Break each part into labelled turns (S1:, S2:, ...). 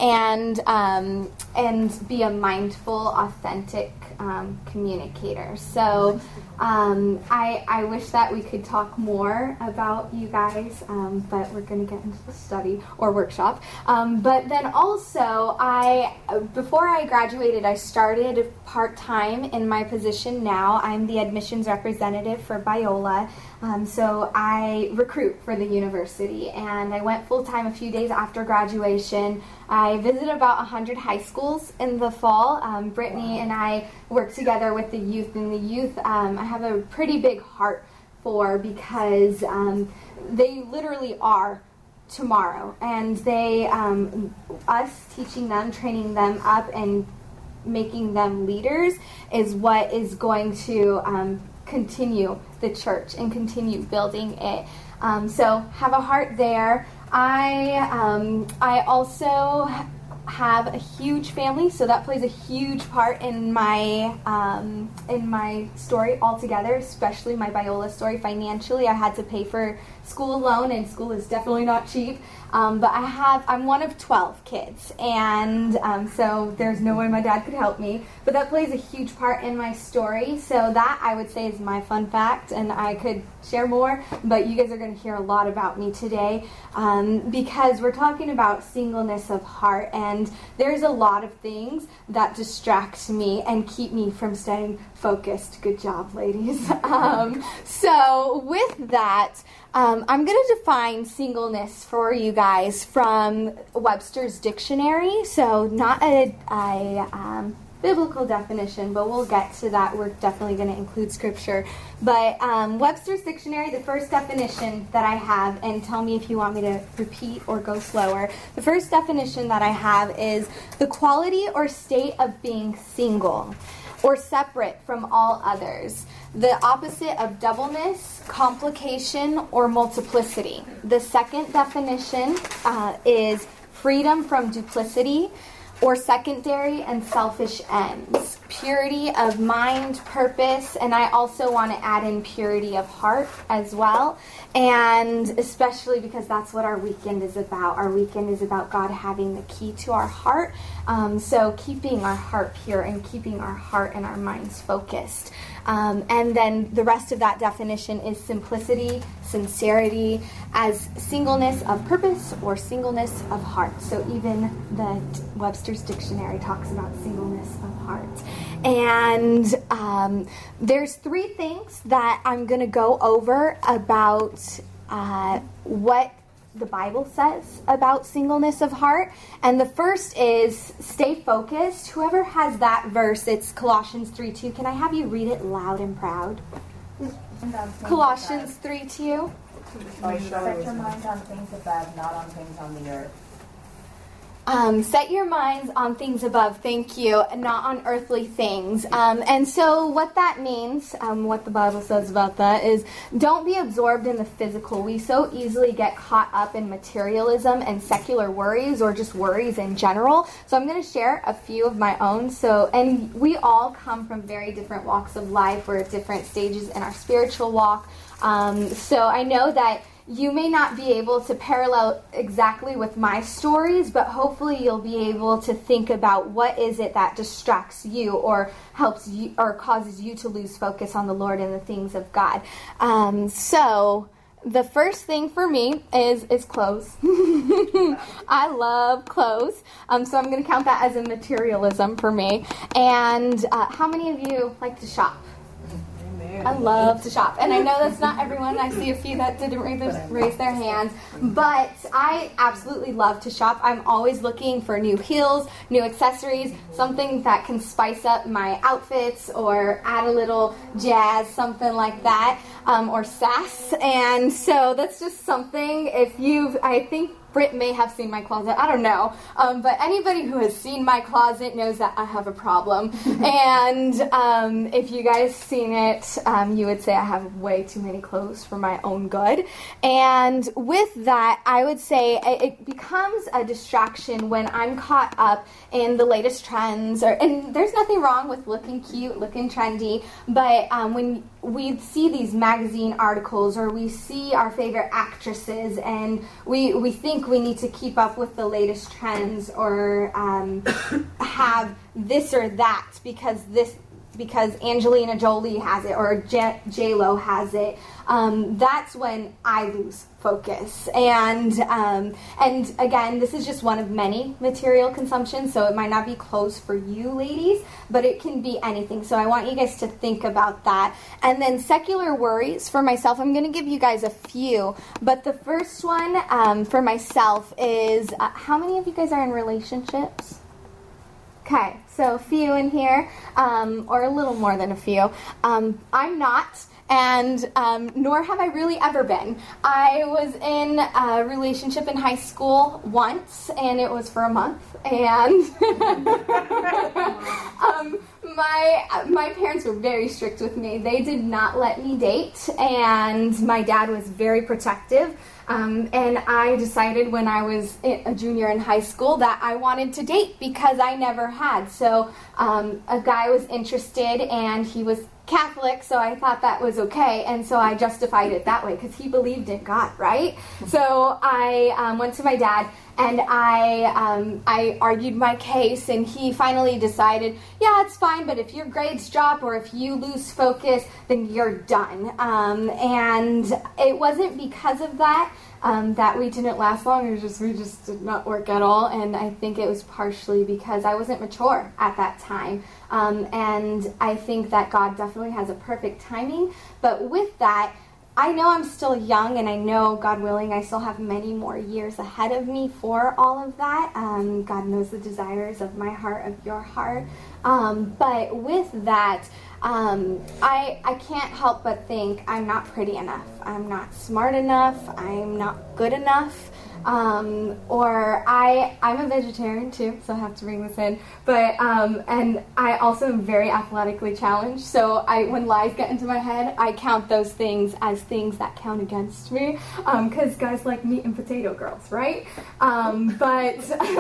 S1: and be a mindful, authentic communicator. So I wish that we could talk more about you guys, but we're going to get into the study or workshop. But then also, before I graduated, I started part-time in my position now. I'm the admissions representative for Biola. So I recruit for the university, and I went full-time a few days after graduation. I visited about 100 high schools in the fall. Brittany and I work together with the youth, and the youth I have a pretty big heart for, because they literally are tomorrow, and they, us teaching them, training them up, and making them leaders is what is going to continue the church and continue building it. So have a heart there. I also have a huge family, so that plays a huge part in my story altogether, especially my Biola story. Financially, I had to pay for school alone, and school is definitely not cheap. But I'm one of 12 kids, and so there's no way my dad could help me. But that plays a huge part in my story. So that, I would say, is my fun fact, and I could share more, but you guys are going to hear a lot about me today, because we're talking about singleness of heart, and there's a lot of things that distract me and keep me from staying focused. Good job, ladies. So with that, I'm going to define singleness for you guys from Webster's dictionary. So not a biblical definition, but we'll get to that. We're definitely going to include scripture. But Webster's dictionary, the first definition that I have, and tell me if you want me to repeat or go slower. The first definition that I have is the quality or state of being single or separate from all others. The opposite of doubleness, complication, or multiplicity. The second definition is freedom from duplicity or secondary and selfish ends. Purity of mind, purpose, and I also want to add in purity of heart as well. And especially because that's what our weekend is about. Our weekend is about God having the key to our heart. So keeping our heart pure and keeping our heart and our minds focused. And then the rest of that definition is simplicity, sincerity, as singleness of purpose or singleness of heart. So even the Webster's dictionary talks about singleness of heart. And there's three things that I'm going to go over about what the Bible says about singleness of heart. And the first is stay focused. Whoever has that verse, it's Colossians 3:2. Can I have you read it loud and proud? Colossians 3:2.
S2: Set your mind on things above, not on things on the earth.
S1: Set your minds on things above, thank you, and not on earthly things. And so what that means, what the Bible says about that is, don't be absorbed in the physical. We so easily get caught up in materialism and secular worries, or just worries in general. So I'm going to share a few of my own. And we all come from very different walks of life. We're at different stages in our spiritual walk. So I know that you may not be able to parallel exactly with my stories, but hopefully you'll be able to think about what is it that distracts you or helps you or causes you to lose focus on the Lord and the things of God. So the first thing for me is clothes. I love clothes. So I'm going to count that as a materialism for me. And how many of you like to shop? I love to shop. And I know that's not everyone. I see a few that didn't raise their hands. But I absolutely love to shop. I'm always looking for new heels, new accessories, something that can spice up my outfits or add a little jazz, something like that, or sass. And so that's just something, I think Britt may have seen my closet. I don't know. But anybody who has seen my closet knows that I have a problem. And if you guys seen it, you would say I have way too many clothes for my own good. And with that, I would say it becomes a distraction when I'm caught up in the latest trends. And there's nothing wrong with looking cute, looking trendy. But when we see these magazine articles or we see our favorite actresses and we think think we need to keep up with the latest trends or have this or that because Angelina Jolie has it or J-Lo has it. That's when I lose focus. And again, this is just one of many material consumption, so it might not be clothes for you ladies, but it can be anything. So I want you guys to think about that. And then secular worries for myself, I'm going to give you guys a few, but the first one for myself is, how many of you guys are in relationships? Okay, so a few in here, or a little more than a few. I'm not, and nor have I really ever been. I was in a relationship in high school once, and it was for a month, and my parents were very strict with me. They did not let me date, and my dad was very protective. And I decided when I was a junior in high school that I wanted to date because I never had. So a guy was interested and he was Catholic, so I thought that was okay, and so I justified it that way because he believed in God, right? So I went to my dad and I argued my case, and he finally decided, yeah, it's fine, but if your grades drop or if you lose focus, then you're done. And it wasn't because of that that we didn't last long. We just did not work at all, and I think it was partially because I wasn't mature at that time. And I think that God definitely has a perfect timing, but with that, I know I'm still young, and I know, God willing, I still have many more years ahead of me for all of that. God knows the desires of my heart, of your heart. But with that, I can't help but think I'm not pretty enough. I'm not smart enough. I'm not good enough. Or I'm a vegetarian too, so I have to bring this in. But and I also am very athletically challenged. So when lies get into my head, I count those things as things that count against me. Because guys like meat and potato girls, right? But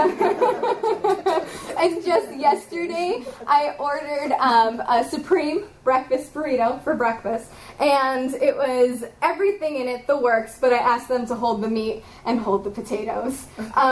S1: and just yesterday, I ordered a Supreme breakfast burrito for breakfast, and it was everything in it, the works, but I asked them to hold the meat and hold the potatoes.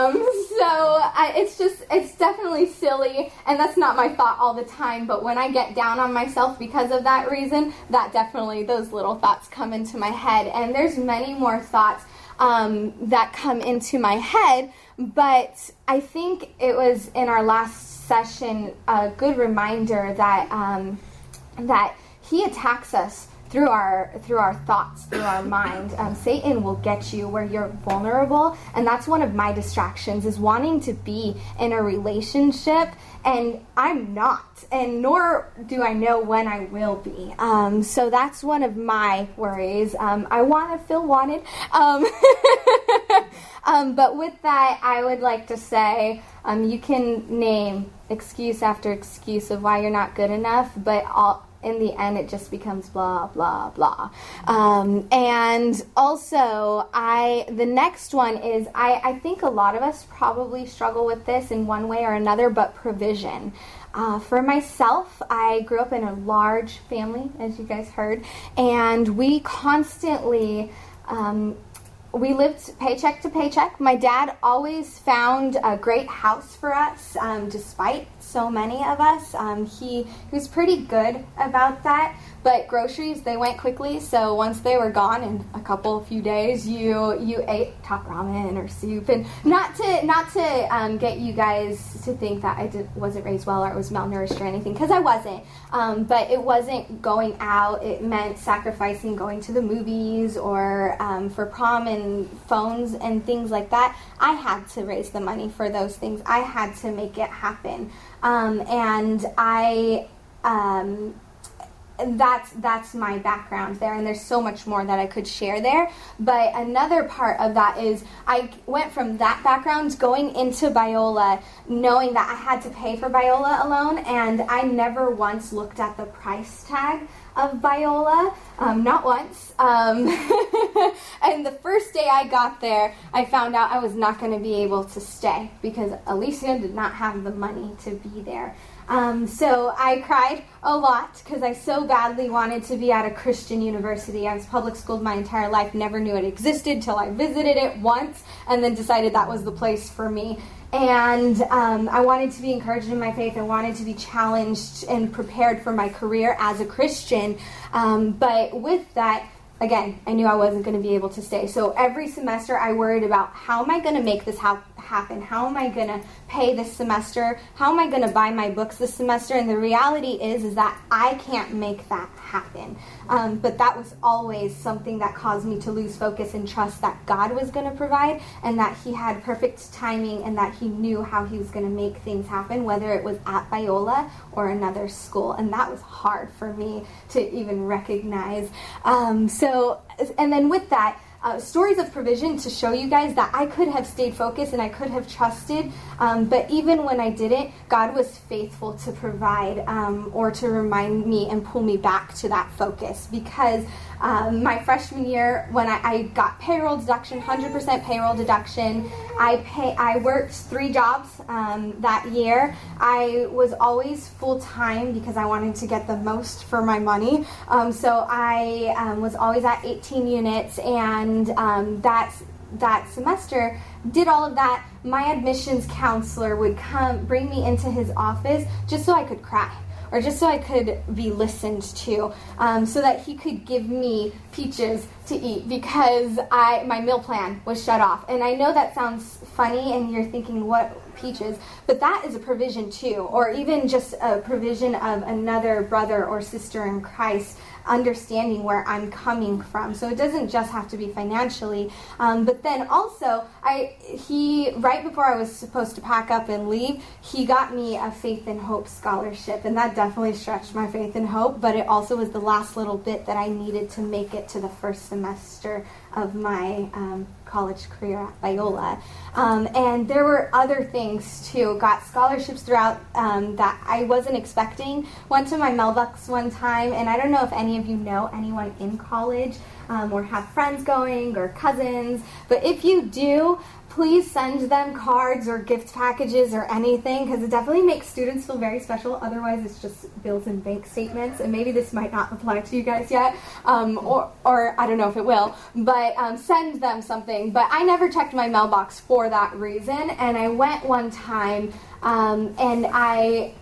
S1: It's definitely silly, and that's not my thought all the time, but when I get down on myself because of that reason, those little thoughts come into my head, and there's many more thoughts that come into my head, but I think it was in our last session a good reminder that that he attacks us through our thoughts, through our mind. Satan will get you where you're vulnerable, and that's one of my distractions, is wanting to be in a relationship, and I'm not, and nor do I know when I will be. So that's one of my worries. I want to feel wanted. But with that, I would like to say, you can name excuse after excuse of why you're not good enough, but in the end, it just becomes blah, blah, blah. And also, the next one is, I think a lot of us probably struggle with this in one way or another, but provision. For myself, I grew up in a large family, as you guys heard, and we constantly... we lived paycheck to paycheck. My dad always found a great house for us, despite so many of us. He was pretty good about that, but groceries, they went quickly, so once they were gone in a few days, you ate top ramen or soup. And not to get you guys to think that I wasn't raised well or I was malnourished or anything, because I wasn't. But it wasn't going out. It meant sacrificing going to the movies or for prom and phones and things like that. I had to raise the money for those things. I had to make it happen. And that's my background there, and there's so much more that I could share there. But another part of that is I went from that background going into Biola knowing that I had to pay for Biola alone, and I never once looked at the price tag. of Biola, not once. And the first day I got there, I found out I was not going to be able to stay because Alicia did not have the money to be there. So I cried a lot because I so badly wanted to be at a Christian university. I was public schooled my entire life, never knew it existed till I visited it once and then decided that was the place for me. And I wanted to be encouraged in my faith. I wanted to be challenged and prepared for my career as a Christian. But with that, again, I knew I wasn't going to be able to stay. So every semester I worried about how am I going to make this happen? How am I going to pay this semester? How am I going to buy my books this semester? And the reality is that I can't make that happen. But that was always something that caused me to lose focus and trust that God was going to provide and that he had perfect timing and that he knew how he was going to make things happen, whether it was at Biola or another school. And that was hard for me to even recognize. And then with that, stories of provision to show you guys that I could have stayed focused and I could have trusted, but even when I didn't, God was faithful to provide or to remind me and pull me back to that focus. Because my freshman year, when I got payroll deduction, 100% payroll deduction, I worked 3 jobs that year. I was always full-time because I wanted to get the most for my money. So I was always at 18 units, and that semester did all of that. My admissions counselor would bring me into his office just so I could cry, or just so I could be listened to, so that he could give me peaches to eat because my meal plan was shut off. And I know that sounds funny and you're thinking, what peaches? But that is a provision too, or even just a provision of another brother or sister in Christ understanding where I'm coming from. So it doesn't just have to be financially. But then also, right before I was supposed to pack up and leave, he got me a Faith and Hope scholarship. And that definitely stretched my faith and hope, but it also was the last little bit that I needed to make it to the first semester of my college career at Biola. And there were other things too. Got scholarships throughout that I wasn't expecting. Went to my mailbox one time, and I don't know if any of you know anyone in college or have friends going or cousins, but if you do, please send them cards or gift packages or anything, because it definitely makes students feel very special. Otherwise, it's just bills and bank statements, and maybe this might not apply to you guys yet, or I don't know if it will, but send them something. But I never checked my mailbox for that reason, and I went one time, and I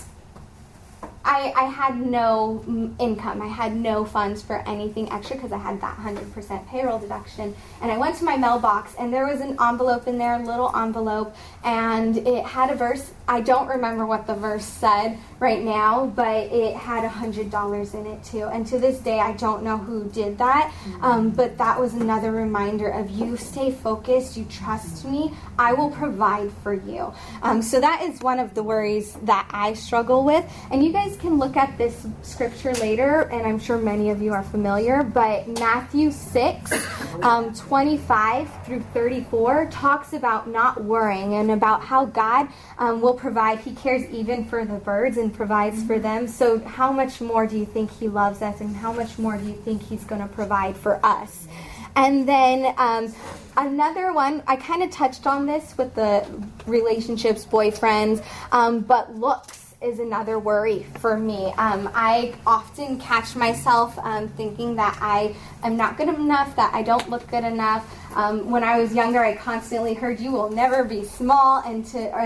S1: had no income. I had no funds for anything extra because I had that 100% payroll deduction. And I went to my mailbox, and there was an envelope in there, a little envelope, and it had a verse. I don't remember what the verse said right now, but it had $100 in it too. And to this day, I don't know who did that, but that was another reminder of you stay focused, you trust me, I will provide for you. So that is one of the worries that I struggle with. And you guys can look at this scripture later, and I'm sure many of you are familiar, but Matthew 6, 25 through 34 talks about not worrying and about how God will provide. He cares even for the birds and provides for them. So how much more do you think he loves us, and how much more do you think he's going to provide for us? And then another one, I kind of touched on this with the relationships, boyfriends, but looks is another worry for me. I often catch myself thinking that I am not good enough, that I don't look good enough. When I was younger, I constantly heard, "You will never be small," and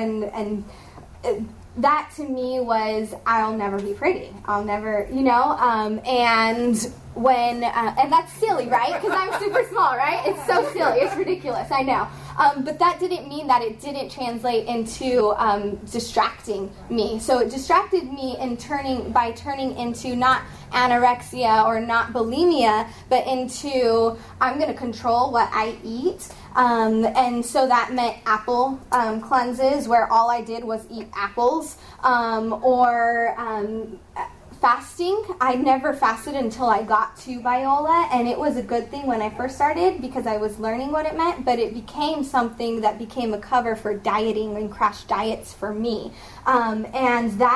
S1: that to me was, I'll never be pretty. I'll never, and when, and that's silly, right? Because I'm super small, right? It's so silly. It's ridiculous, I know. But that didn't mean that it didn't translate into distracting me. So it distracted me by turning into not anorexia or not bulimia, but into I'm going to control what I eat. And so that meant apple cleanses where all I did was eat apples, or fasting. I never fasted until I got to Biola, and it was a good thing when I first started because I was learning what it meant, but it became something that became a cover for dieting and crash diets for me. And that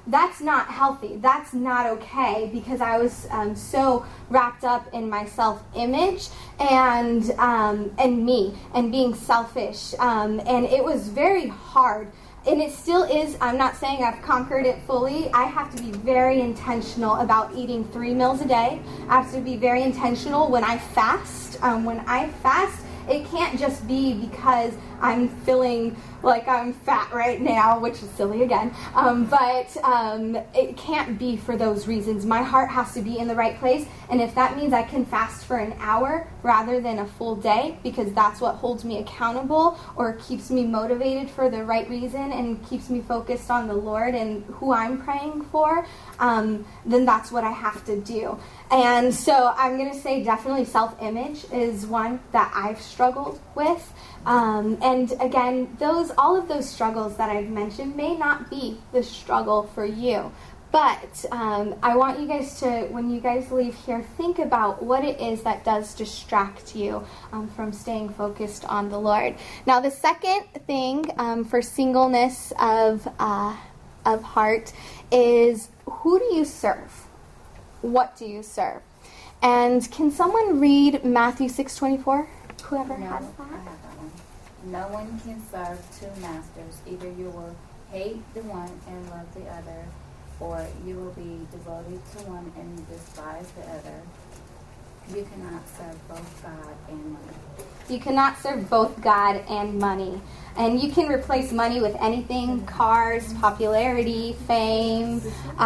S1: that's not healthy. That's not okay, because I was so wrapped up in my self-image and me and being selfish, and it was very hard. And it still is. I'm not saying I've conquered it fully. I have to be very intentional about eating 3 meals a day. I have to be very intentional when I fast. It can't just be because I'm feeling like I'm fat right now, which is silly again. But it can't be for those reasons. My heart has to be in the right place. And if that means I can fast for an hour rather than a full day, because that's what holds me accountable or keeps me motivated for the right reason and keeps me focused on the Lord and who I'm praying for, then that's what I have to do. And so I'm going to say definitely self-image is one that I've struggled with. And again, all of those struggles that I've mentioned may not be the struggle for you. But I want you guys to, when you guys leave here, think about what it is that does distract you from staying focused on the Lord. Now, the second thing for singleness of heart is, who do you serve? What do you serve? And can someone read Matthew 6:24? Whoever has that.
S2: I have that one. No one can serve 2 masters. Either you will hate the one and love the other, or you will be devoted to one and despise the other. You cannot serve both God and money.
S1: You cannot serve both God and money. And you can replace money with anything: cars, popularity, fame,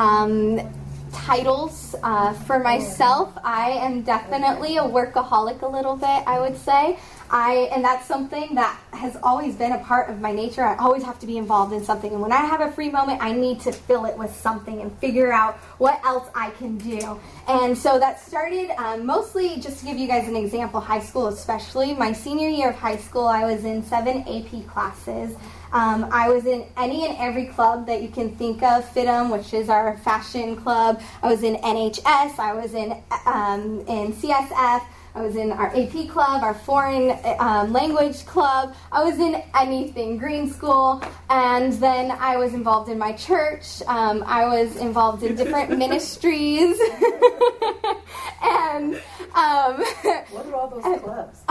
S1: titles. For myself, I am definitely a workaholic a little bit, I would say. And that's something that has always been a part of my nature. I always have to be involved in something. And when I have a free moment, I need to fill it with something and figure out what else I can do. And so that started mostly, just to give you guys an example, high school especially. My senior year of high school, I was in 7 AP classes. I was in any and every club that you can think of. FITM, which is our fashion club. I was in NHS. I was in CSF. I was in our AP club, our foreign language club. I was in anything, green school. And then I was involved in my church. I was involved in different ministries. And
S3: what are all those clubs?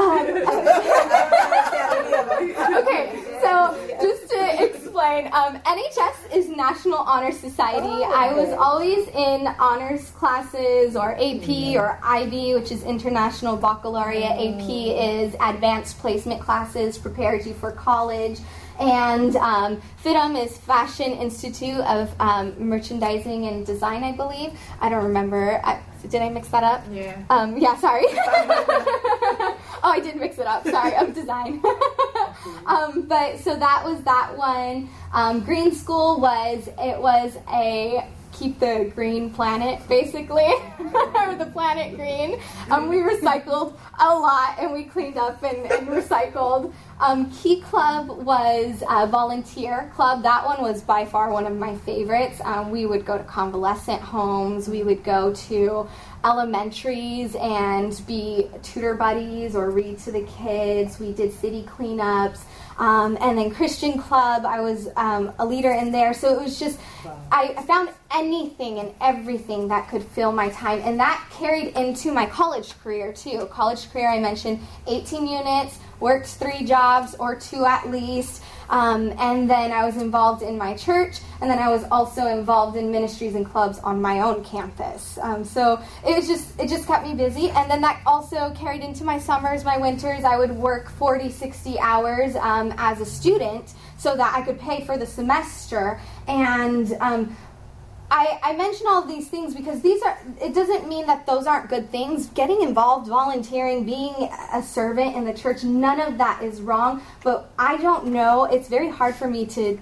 S1: Okay, so just to explain, NHS is National Honor Society. I was always in honors classes, or AP or IB, which is International Baccalaureate. AP is Advanced Placement classes, prepares you for college. And FITM is Fashion Institute of Merchandising and Design, I believe. I don't remember. Did I mix that up?
S3: Yeah.
S1: Yeah, sorry. Oh, I did mix it up. Sorry, of design. But so that was that one. Green School was a keep the green planet, basically, or the planet green. We recycled a lot, and we cleaned up and recycled. Key Club was a volunteer club. That one was by far one of my favorites. We would go to convalescent homes. We would go to elementaries and be tutor buddies or read to the kids. We did city cleanups. And then Christian Club, I was a leader in there. So it was just, I found anything and everything that could fill my time. And that carried into my college career, too. College career, I mentioned 18 units, worked 3 jobs or 2 at least. And then I was involved in my church. And then I was also involved in ministries and clubs on my own campus. So it just kept me busy. And then that also carried into my summers, my winters. I would work 40, 60 hours as a student so that I could pay for the semester. And I mention all of these things because it doesn't mean that those aren't good things. Getting involved, volunteering, being a servant in the church, none of that is wrong. But I don't know, it's very hard for me to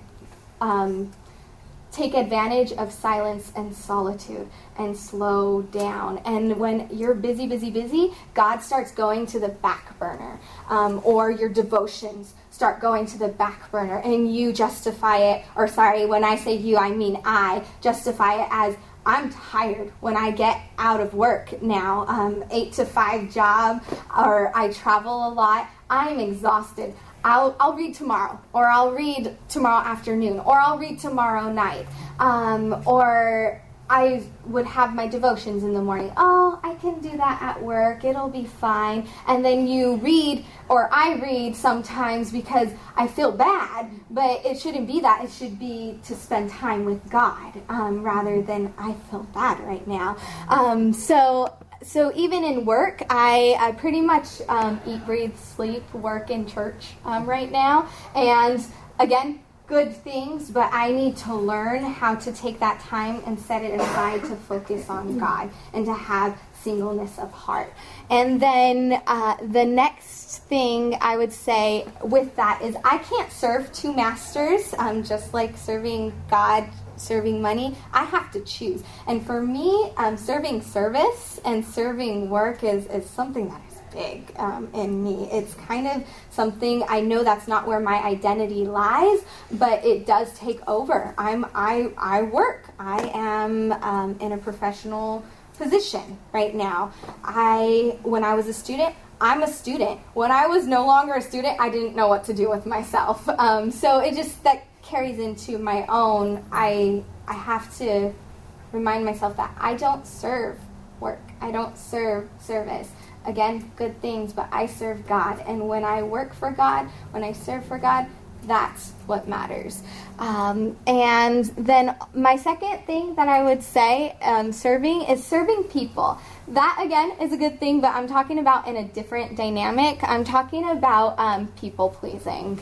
S1: take advantage of silence and solitude and slow down. And when you're busy, God starts going to the back burner, or your devotions start going to the back burner, and you justify it, or sorry, when I say you, I mean I justify it as, I'm tired when I get out of work now, 8 to 5 job, or I travel a lot. I'm exhausted. I'll read tomorrow, or I'll read tomorrow afternoon, or I'll read tomorrow night, or I would have my devotions in the morning. Oh, I can do that at work. It'll be fine. And then you read, or I read sometimes because I feel bad, but it shouldn't be that. It should be to spend time with God rather than I feel bad right now. So even in work, I pretty much eat, breathe, sleep, work, and church right now. And again, good things, but I need to learn how to take that time and set it aside to focus on God and to have singleness of heart. And then the next thing I would say with that is I can't serve two masters, just like serving God, serving money. I have to choose. And for me, serving service and serving work is something that is big in me. It's kind of something, I know that's not where my identity lies, but it does take over. I work. I am in a professional position right now. When I was a student, I'm a student. When I was no longer a student, I didn't know what to do with myself. So it just, that carries into my own. I have to remind myself that I don't serve work. I don't serve service. Again, good things, but I serve God. And when I work for God, when I serve for God, that's what matters. And then my second thing that I would say serving is serving people. That, again, is a good thing, but I'm talking about in a different dynamic. I'm talking about people-pleasing.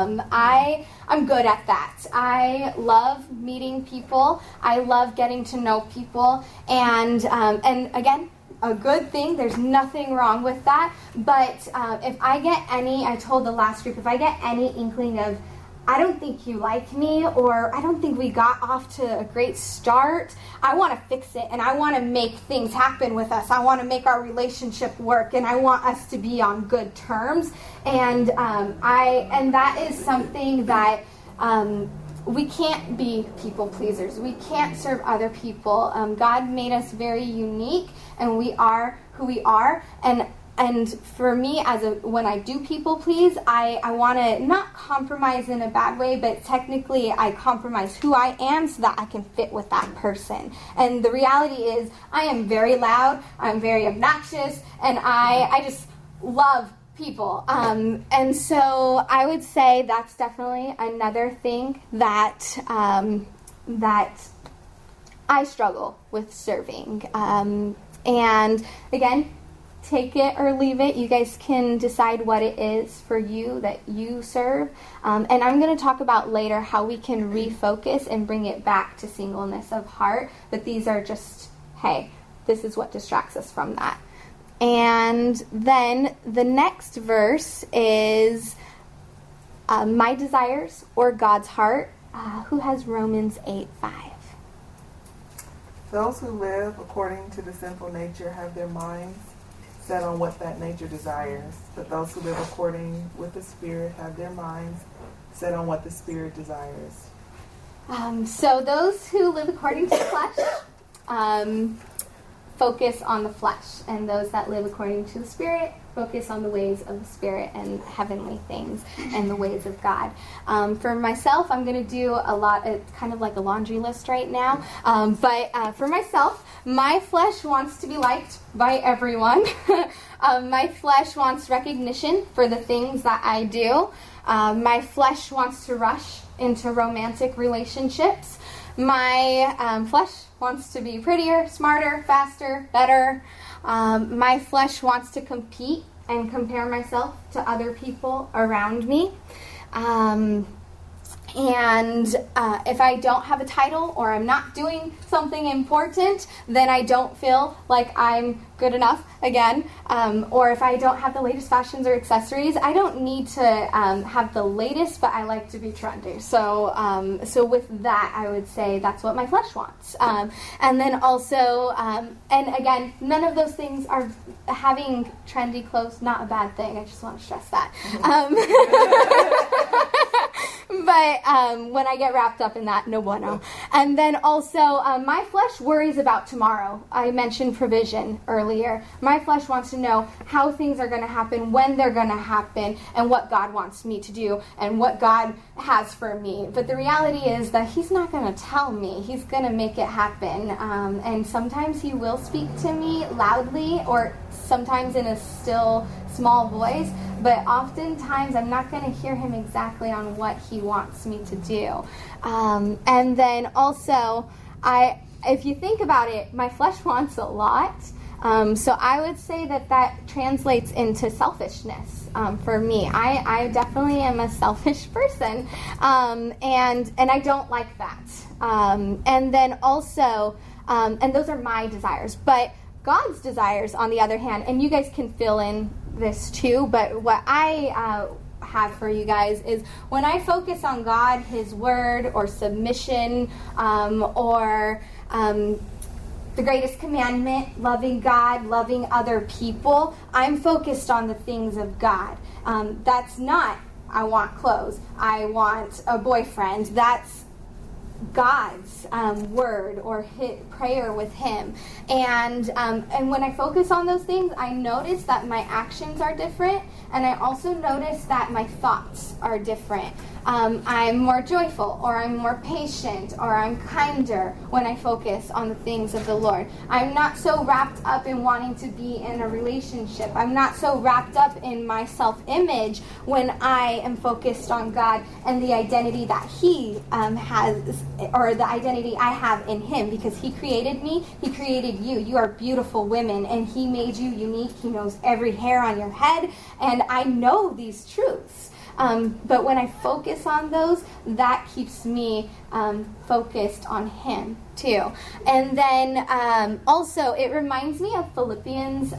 S1: I'm good at that. I love meeting people. I love getting to know people. And again, a good thing. There's nothing wrong with that. But if I get I told the last group, if I get any inkling of, I don't think you like me, or I don't think we got off to a great start, I want to fix it, and I want to make things happen with us. I want to make our relationship work, and I want us to be on good terms. And that is something that we can't be people pleasers. We can't serve other people. God made us very unique, and we are who we are. And for me, when I do people please, I want to not compromise in a bad way, but technically I compromise who I am so that I can fit with that person. And the reality is, I am very loud, I'm very obnoxious, and I just love people. And so I would say that's definitely another thing that I struggle with serving. And again, take it or leave it. You guys can decide what it is for you that you serve. And I'm going to talk about later how we can refocus and bring it back to singleness of heart. But these are just, hey, this is what distracts us from that. And then the next verse is my desires or God's heart. Who has Romans 8:5?
S4: Those who live according to the sinful nature have their minds set on what that nature desires, but those who live according with the Spirit have their minds set on what the Spirit desires.
S1: So those who live according to the flesh focus on the flesh, and those that live according to the Spirit focus on the ways of the Spirit and heavenly things and the ways of God. For myself, I'm going to do a lot, it's kind of like a laundry list right now, but for myself, my flesh wants to be liked by everyone. My flesh wants recognition for the things that I do. My flesh wants to rush into romantic relationships. My flesh wants to be prettier, smarter, faster, better. My flesh wants to compete and compare myself to other people around me. And if I don't have a title or I'm not doing something important, then I don't feel like I'm good enough again. Or if I don't have the latest fashions or accessories, I don't need to have the latest, but I like to be trendy. So with that, I would say that's what my flesh wants. And then also, and again, none of those things are having trendy clothes, not a bad thing. I just want to stress that. But when I get wrapped up in that, no bueno. And then also, my flesh worries about tomorrow. I mentioned provision earlier. My flesh wants to know how things are going to happen, when they're going to happen, and what God wants me to do, and what God has for me. But the reality is that he's not going to tell me. He's going to make it happen. And sometimes he will speak to me loudly, or sometimes in a still, small voice. But oftentimes I'm not going to hear him exactly on what he wants me to do. And then also, if you think about it, my flesh wants a lot. So I would say that translates into selfishness for me. I definitely am a selfish person, and I don't like that. And then also, and those are my desires. But God's desires, on the other hand, and you guys can fill in this too, but what I have for you guys is when I focus on God, his word, or submission, or the greatest commandment, loving God, loving other people, I'm focused on the things of God. That's not, I want clothes, I want a boyfriend. That's God's word or prayer with him. And when I focus on those things, I notice that my actions are different, and I also notice that my thoughts are different. I'm more joyful, or I'm more patient, or I'm kinder when I focus on the things of the Lord. I'm not so wrapped up in wanting to be in a relationship. I'm not so wrapped up in my self-image when I am focused on God and the identity that he has, or the identity I have in him, because he created me, he created you. You are beautiful women, and he made you unique. He knows every hair on your head, and I know these truths. But when I focus on those, that keeps me focused on him too. And then also, it reminds me of Philippians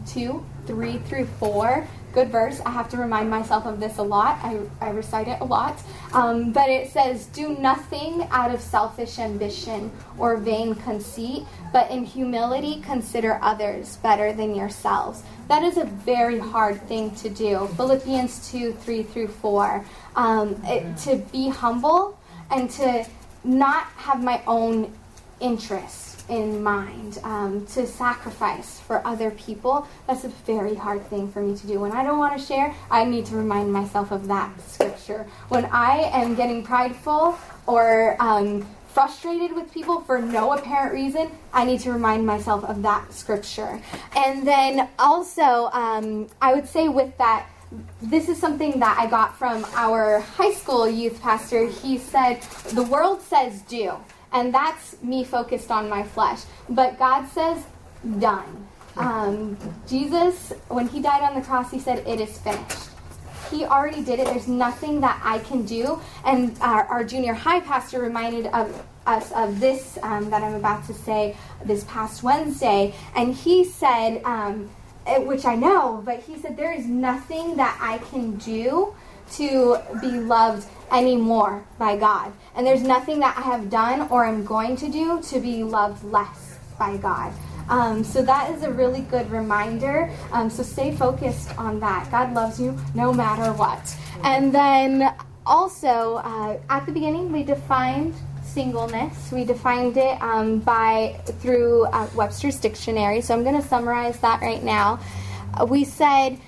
S1: 2:3-4. Good verse. I have to remind myself of this a lot. I recite it a lot. But it says, "Do nothing out of selfish ambition or vain conceit, but in humility consider others better than yourselves." That is a very hard thing to do. Philippians 2:3-4. To be humble and to not have my own interests in mind, to sacrifice for other people. That's a very hard thing for me to do. When I don't want to share, I need to remind myself of that scripture. When I am getting prideful or frustrated with people for no apparent reason, I need to remind myself of that scripture. And then also, I would say with that, this is something that I got from our high school youth pastor. He said, the world says do, and that's me focused on my flesh. But God says done. Jesus, when he died on the cross, he said, it is finished. He already did it. There's nothing that I can do. And our junior high pastor reminded us of this that I'm about to say this past Wednesday. And he said, which I know, but he said, there is nothing that I can do to be loved anymore by God. And there's nothing that I have done or am going to do to be loved less by God. So that is a really good reminder. So stay focused on that. God loves you no matter what. And then also, at the beginning, we defined singleness. We defined it through Webster's Dictionary. So I'm going to summarize that right now. We said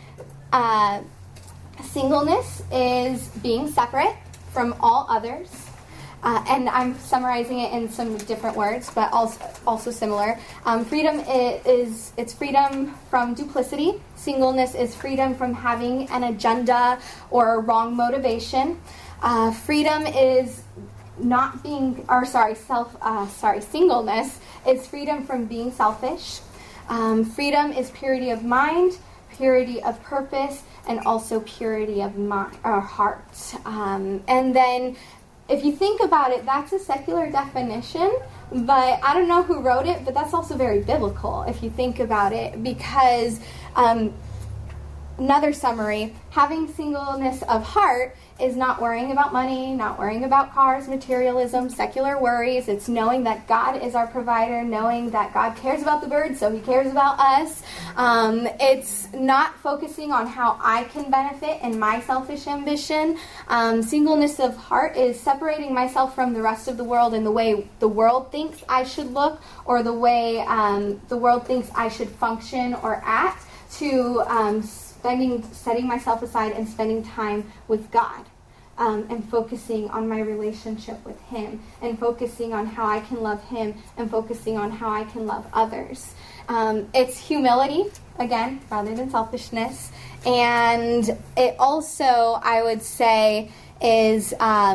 S1: singleness is being separate from all others. And I'm summarizing it in some different words, but also similar. Freedom it's freedom from duplicity. Singleness is freedom from having an agenda or a wrong motivation. Freedom is not being, singleness is freedom from being selfish. Freedom is purity of mind, purity of purpose, and also purity of mind or heart. And then, if you think about it, that's a secular definition, but I don't know who wrote it, but that's also very biblical if you think about it, because another summary, having singleness of heart is not worrying about money, not worrying about cars, materialism, secular worries. It's knowing that God is our provider, knowing that God cares about the birds, so he cares about us. It's not focusing on how I can benefit and my selfish ambition. Singleness of heart is separating myself from the rest of the world in the way the world thinks I should look, or the way the world thinks I should function or act, to setting myself aside and spending time with God, and focusing on my relationship with him, and focusing on how I can love him, and focusing on how I can love others. It's humility, again, rather than selfishness. And it also, I would say, is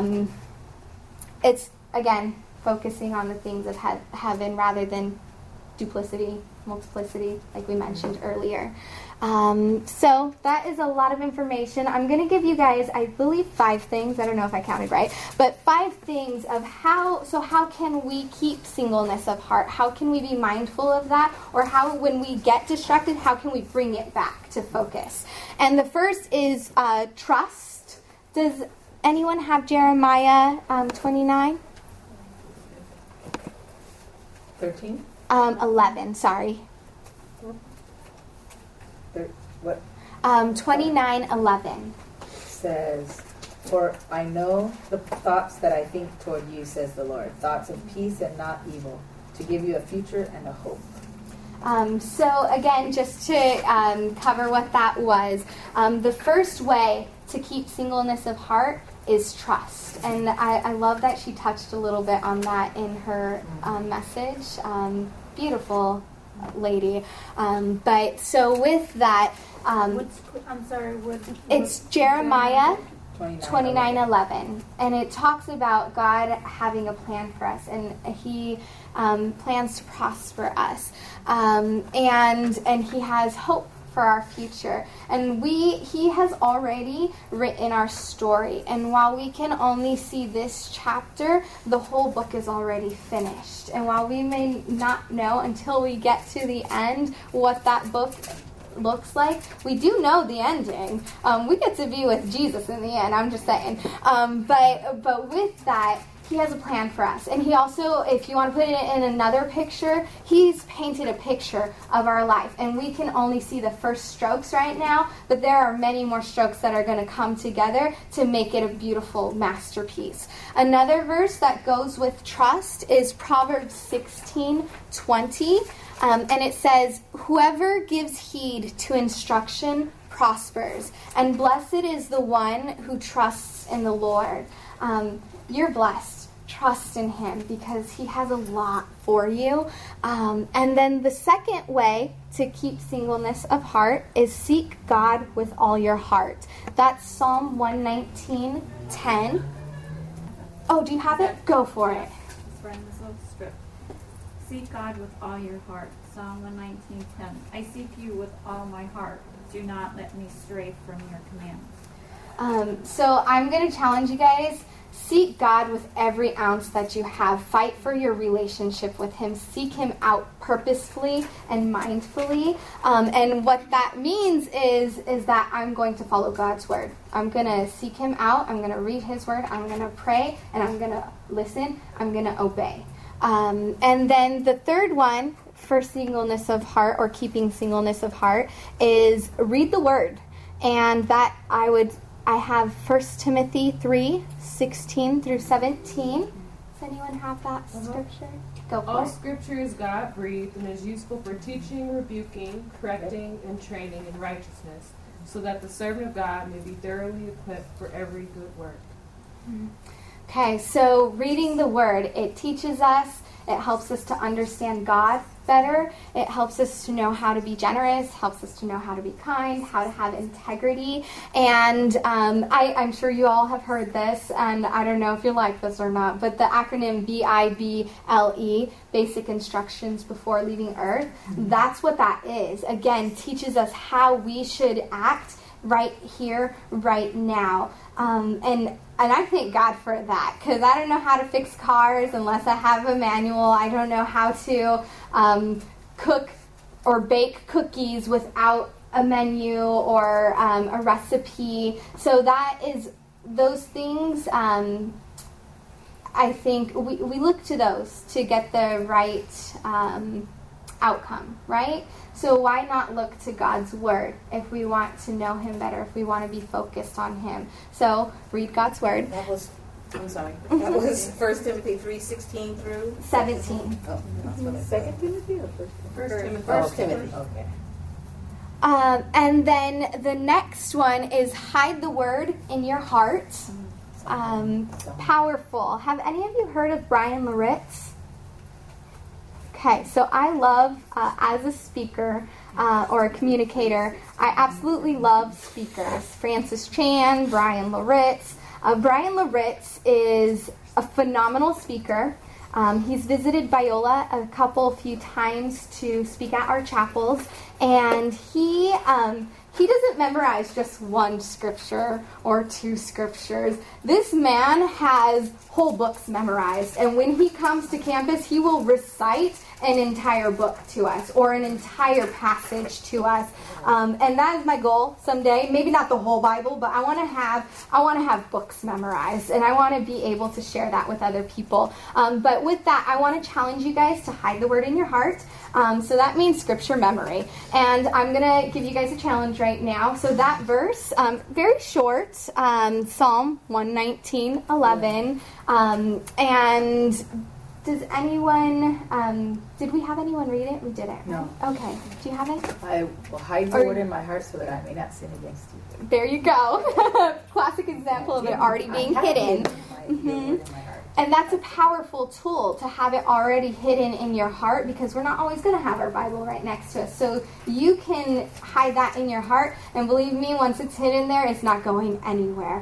S1: it's, again, focusing on the things of heaven rather than duplicity, multiplicity, like we mentioned earlier. So that is a lot of information. I'm going to give you guys, I believe, 5 things. I don't know if I counted right, but 5 things of how can we keep singleness of heart? How can we be mindful of that? Or how, when we get distracted, how can we bring it back to focus? And the first is trust. Does anyone have Jeremiah 29?
S3: 13?
S1: 11, sorry.
S3: What?
S1: 29:11.
S3: Says, for I know the thoughts that I think toward you, says the Lord, thoughts of peace and not evil, to give you a future and a hope.
S1: So again, just to cover what that was, the first way to keep singleness of heart is trust. And I love that she touched a little bit on that in her message. Beautiful lady. But so with that, it's Jeremiah 29:11, and it talks about God having a plan for us, and he plans to prosper us, and he has hope for our future. And he has already written our story. And while we can only see this chapter, the whole book is already finished. And while we may not know until we get to the end what that book looks like, we do know the ending. We get to be with Jesus in the end, I'm just saying. But with that, he has a plan for us. And he also, if you want to put it in another picture, he's painted a picture of our life. And we can only see the first strokes right now, but there are many more strokes that are going to come together to make it a beautiful masterpiece. Another verse that goes with trust is Proverbs 16:20. And it says, whoever gives heed to instruction prospers, and blessed is the one who trusts in the Lord. You're blessed. Trust in him because he has a lot for you. And then the second way to keep singleness of heart is seek God with all your heart. That's Psalm 119:10. Oh, do you have it? Go for it.
S5: It's right in this little strip. Seek God with all your heart. Psalm 119:10. I seek you with all my heart. Do not let me stray from your commands.
S1: So I'm going to challenge you guys. Seek God with every ounce that you have. Fight for your relationship with him. Seek him out purposefully and mindfully. And what that means is that I'm going to follow God's word. I'm going to seek him out. I'm going to read his word. I'm going to pray. And I'm going to listen. I'm going to obey. And then the third one for singleness of heart, or keeping singleness of heart, is read the word. And that I have 1 Timothy 3:16 through 17. Does anyone have that scripture? Go for
S6: All
S1: it.
S6: scripture is God-breathed and is useful for teaching, rebuking, correcting, and training in righteousness, so that the servant of God may be thoroughly equipped for every good work.
S1: Okay, so reading the word, it teaches us, it helps us to understand God better, it helps us to know how to be generous, helps us to know how to be kind, how to have integrity, and I'm sure you all have heard this, and I don't know if you like this or not, but the acronym BIBLE, Basic Instructions Before Leaving Earth, that's what that is. Again, teaches us how we should act right here, right now. And I thank God for that, because I don't know how to fix cars unless I have a manual. I don't know how to cook or bake cookies without a menu or a recipe. So that is those things, I think we look to those to get the right outcome, right? So why not look to God's Word if we want to know Him better, if we want to be focused on Him? So read God's Word.
S3: That was 1 Timothy 3:16 through
S1: 17.
S3: Oh, that's what I said. 2 Timothy or 1 Timothy? 1 Timothy. Okay.
S1: And then the next one is hide the Word in your heart. Powerful. Have any of you heard of Bryan Loritts? Okay, so I love, as a speaker or a communicator, I absolutely love speakers. Francis Chan, Bryan Loritts. Bryan Loritts is a phenomenal speaker. He's visited Biola a few times to speak at our chapels, and he doesn't memorize just one scripture or two scriptures. This man has whole books memorized, and when he comes to campus, he will recite an entire book to us or an entire passage to us, and that is my goal someday. Maybe not the whole Bible, but I want to have books memorized, and I want to be able to share that with other people. But with that, I want to challenge you guys to hide the Word in your heart. So that means scripture memory, and I'm gonna give you guys a challenge right now. So that verse, very short, Psalm 119:11, and does anyone, did we have anyone read it? We didn't.
S3: No.
S1: Okay. Do you have it?
S3: I will hide the Word in my heart so that I may not sin against you.
S1: There you go. Classic example of it already being hidden.
S3: Mm-hmm.
S1: And that's a powerful tool to have it already hidden in your heart, because we're not always going to have our Bible right next to us. So you can hide that in your heart, and believe me, once it's hidden there, it's not going anywhere.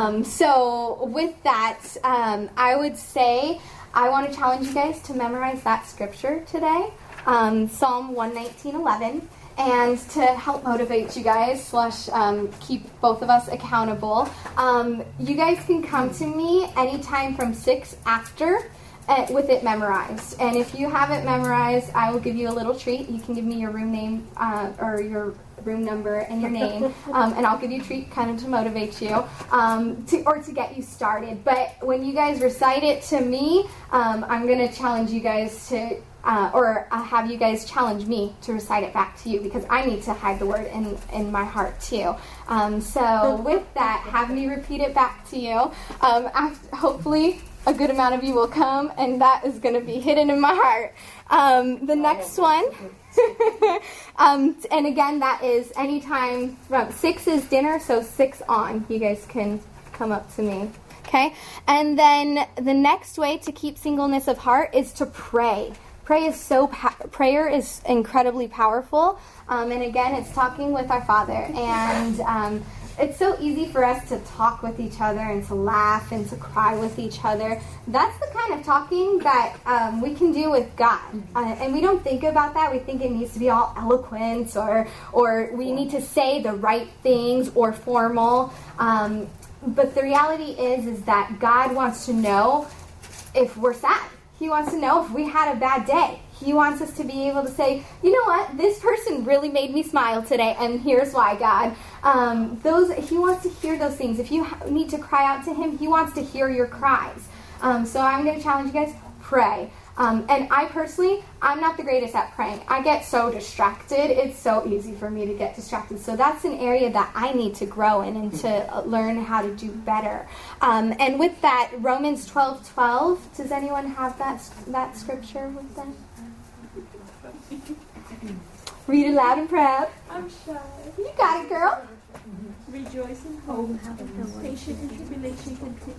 S1: So with that, I would say I want to challenge you guys to memorize that scripture today, Psalm 119:11. And to help motivate you guys / keep both of us accountable, you guys can come to me anytime from 6 after with it memorized. And if you have it memorized, I will give you a little treat. You can give me your room name or your room number and your name, and I'll give you a treat kind of to motivate you to get you started. But when you guys recite it to me, I'm going to challenge you guys to or have you guys challenge me to recite it back to you, because I need to hide the Word in my heart too. So with that, have me repeat it back to you. Hopefully a good amount of you will come, and that is going to be hidden in my heart. The next one, and again, that is anytime from 6 is dinner, so 6 on. You guys can come up to me. Okay? And then the next way to keep singleness of heart is to pray. Prayer is incredibly powerful, and again, it's talking with our Father, and it's so easy for us to talk with each other and to laugh and to cry with each other. That's the kind of talking that we can do with God, and we don't think about that. We think it needs to be all eloquent, or we need to say the right things or formal, but the reality is that God wants to know if we're sad. He wants to know if we had a bad day. He wants us to be able to say, you know what, this person really made me smile today, and here's why, God. He wants to hear those things. If you need to cry out to Him, He wants to hear your cries. So I'm going to challenge you guys, pray. And I personally, I'm not the greatest at praying. I get so distracted. It's so easy for me to get distracted. So that's an area that I need to grow in and to learn how to do better. And with that, Romans 12:12. Does anyone have that scripture with them? Read it loud and proud.
S5: I'm shy.
S1: You got it, girl.
S5: Rejoice in hope, patient in tribulation,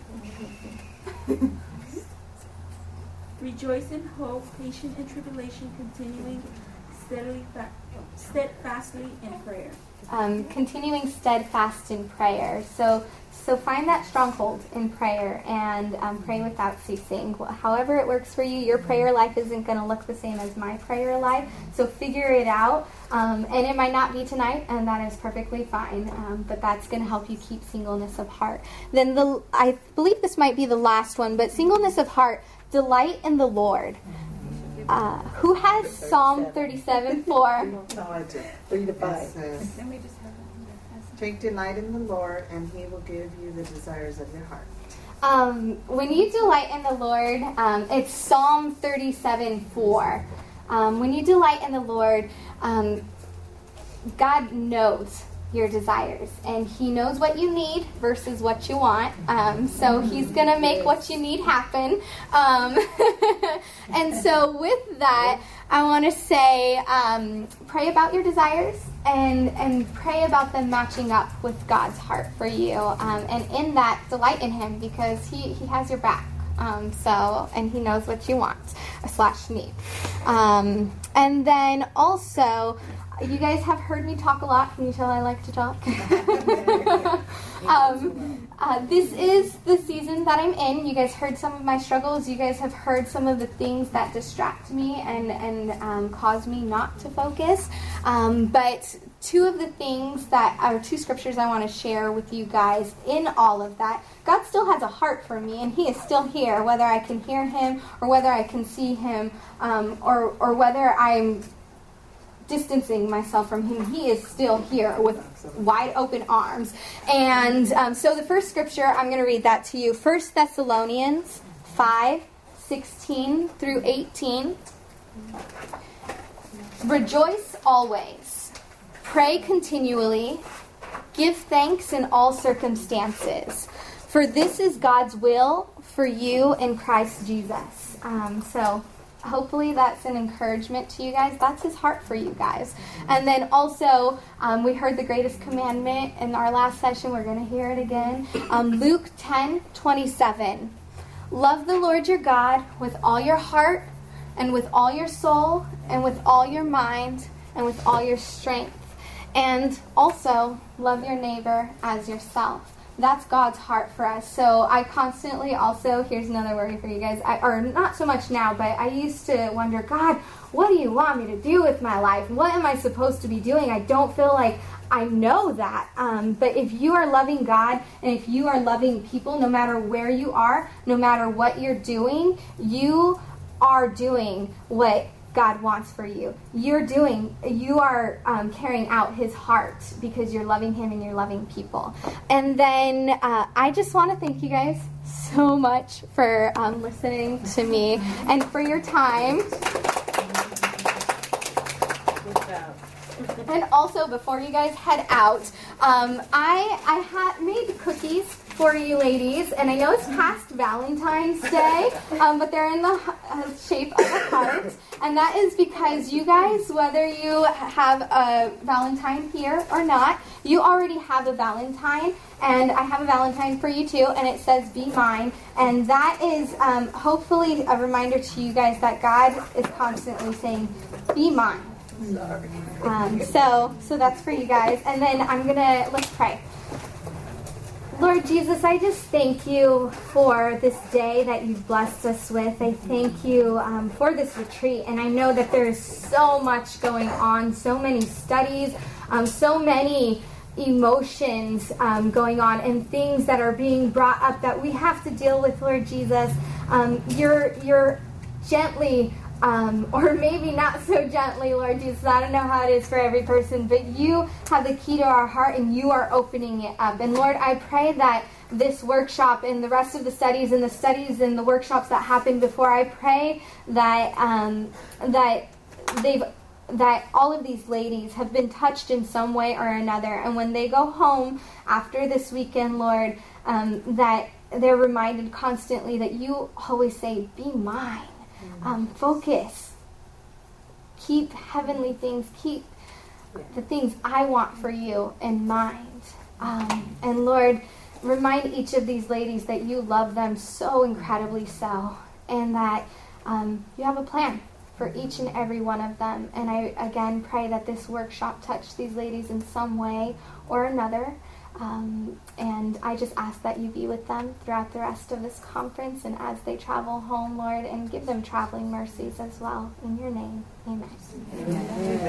S5: Rejoice in hope, patient in tribulation, continuing steadfastly in prayer.
S1: Continuing steadfast in prayer. So find that stronghold in prayer and pray without ceasing. However it works for you, your prayer life isn't going to look the same as my prayer life. So figure it out. And it might not be tonight, and that is perfectly fine. But that's going to help you keep singleness of heart. Then I believe this might be the last one, but singleness of heart. Delight in the Lord. Who has Psalm 37:4?
S3: No, I do. 3 to 5.
S4: Take delight in the Lord, and he will give you the desires of your heart.
S1: When you delight in the Lord, it's Psalm 37:4. When you delight in the Lord, God knows your desires, and he knows what you need versus what you want. So he's going to make what you need happen. And so with that, I want to say, pray about your desires and pray about them matching up with God's heart for you. And in that, delight in him, because he has your back. And he knows what you want / need. And then also, you guys have heard me talk a lot. Can you tell I like to talk? This is the season that I'm in. You guys heard some of my struggles. You guys have heard some of the things that distract me and cause me not to focus. But two of the things two scriptures I want to share with you guys in all of that. God still has a heart for me, and he is still here, whether I can hear him or whether I can see him, or whether I'm distancing myself from him. He is still here with wide open arms. And so the first scripture, I'm going to read that to you. 1 Thessalonians 5:16 through 18. Rejoice always. Pray continually. Give thanks in all circumstances. For this is God's will for you in Christ Jesus. So hopefully that's an encouragement to you guys. That's his heart for you guys. And then also, we heard the greatest commandment in our last session. We're going to hear it again. Luke 10:27. Love the Lord your God with all your heart and with all your soul and with all your mind and with all your strength. And also, love your neighbor as yourself. That's God's heart for us. So I constantly also, here's another worry for you guys, or not so much now, but I used to wonder, God, what do you want me to do with my life? What am I supposed to be doing? I don't feel like I know that. But if you are loving God and if you are loving people, no matter where you are, no matter what you're doing, you are doing what God wants for you. You are carrying out his heart because you're loving him and you're loving people. And then I just want to thank you guys so much for listening to me and for your time. And also, before you guys head out, I had made cookies for you ladies, and I know it's past Valentine's Day, but they're in the shape of a heart, and that is because you guys, whether you have a Valentine here or not, you already have a Valentine, and I have a Valentine for you too, and it says, "Be mine," and that is hopefully a reminder to you guys that God is constantly saying, "Be mine." So that's for you guys, and then let's pray. Lord Jesus, I just thank you for this day that you've blessed us with. I thank you for this retreat, and I know that there is so much going on, so many studies, so many emotions going on, and things that are being brought up that we have to deal with, Lord Jesus. You're gently, or maybe not so gently, Lord Jesus. I don't know how it is for every person, but you have the key to our heart and you are opening it up. And Lord, I pray that this workshop and the rest of the studies and the workshops that happened before, I pray that that all of these ladies have been touched in some way or another. And when they go home after this weekend, Lord, that they're reminded constantly that you always say, "Be mine." Focus. Keep heavenly things. Keep the things I want for you in mind. And Lord, remind each of these ladies that you love them so incredibly so, and that you have a plan for each and every one of them. And I again pray that this workshop touched these ladies in some way or another. And I just ask that you be with them throughout the rest of this conference and as they travel home, Lord, and give them traveling mercies as well. In your name, amen.